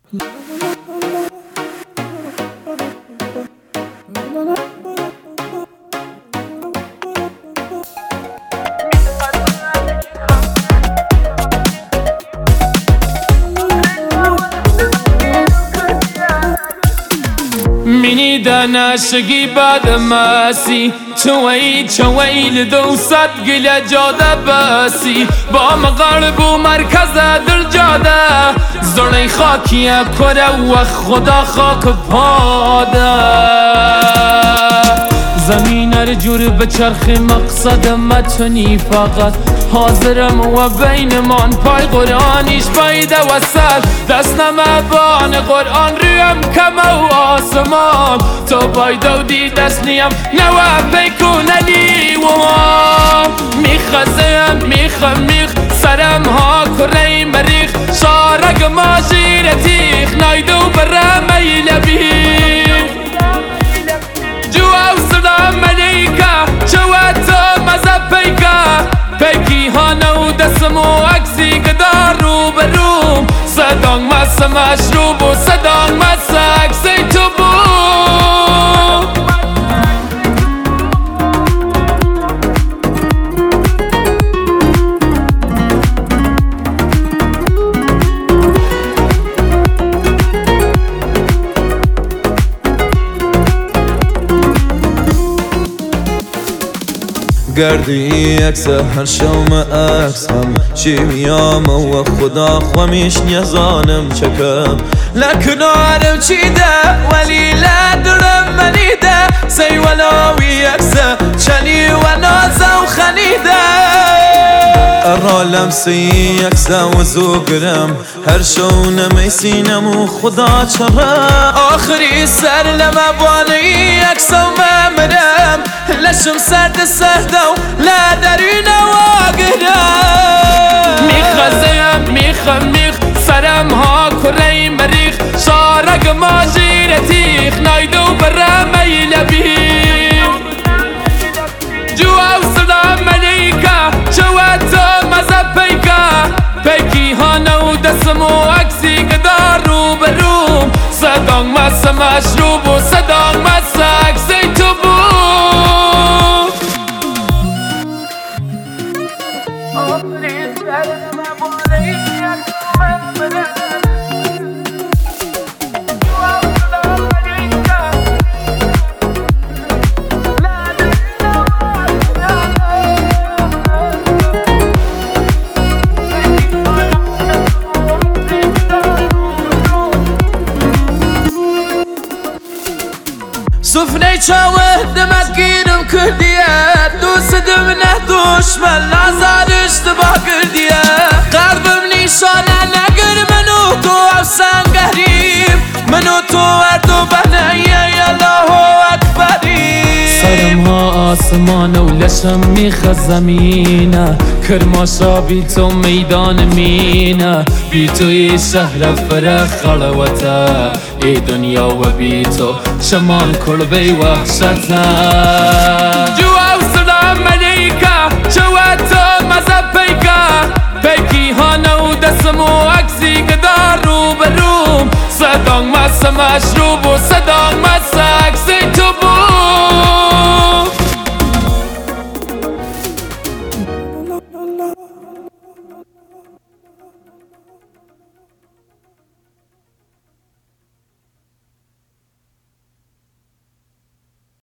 نشگی بعد مسی چویل دو صد گل جاده بسی با مغرب و مرکز در جاده زرنی خاکی کره و خدا خاک پاده زمین هر جور به چرخ مقصد متنی فقط حاضرم و بین من پای قرآنیش بایده و سر دست نمبان قرآن رویم کمه و آسمان تو بایده و دی دست نیم نوه پیکوننی و میخزم میخ سرم ها کره مریخ شارگ ماجیر تیخ نایدو برم ایلبیخ جوا و سلام ملیکا جواتو مذب پیکی هانو دسم و عکسی گدار رو بروم صدانگ مسا مشروب و صدانگ مسا عکسی تو گردی عکس هر شوم عکس هم چی میام و خدا خوامیش نیزانم چکم لکنارم چیده ولی لدرم منیده سی ولاوی عکس چنی و نازم خنیده رالم سی عکس و زوگرم هر شو نمیسینم و خدا چرم آخری سر لمبانی عکس و ممرم لشم سرد سردو لدرین واگرم میخ سرم ها کره مریخ شارگ ماجیر تیخ نایدو برم ایلبیخ جوا و سلام ملیکا جواتو مذب پیکی هانو دسم و عکسی گدار رو بروم صدانگ مسا مشروب و صدانگ مسا عکسی تو سفني چاوه دمگیرم کردیه دوست دمنه دشمن نظر اشتباه کردیه قلبم نیشانه نگر منو تو افسن گهریم منو تو اردو بنایه الله اکبری سرم ها آسمان و لشم میخ زمینه کرماشا بی تو میدان مینه بی توی شهر فرق خلوته ای دنیا و بی تو شمان کلبه وحشته جوا و سلام ملیکا جواتو مذب پیکی هانو دسم و عکسی گدار رو بروم صدانگ مسا مشروب و صدانگ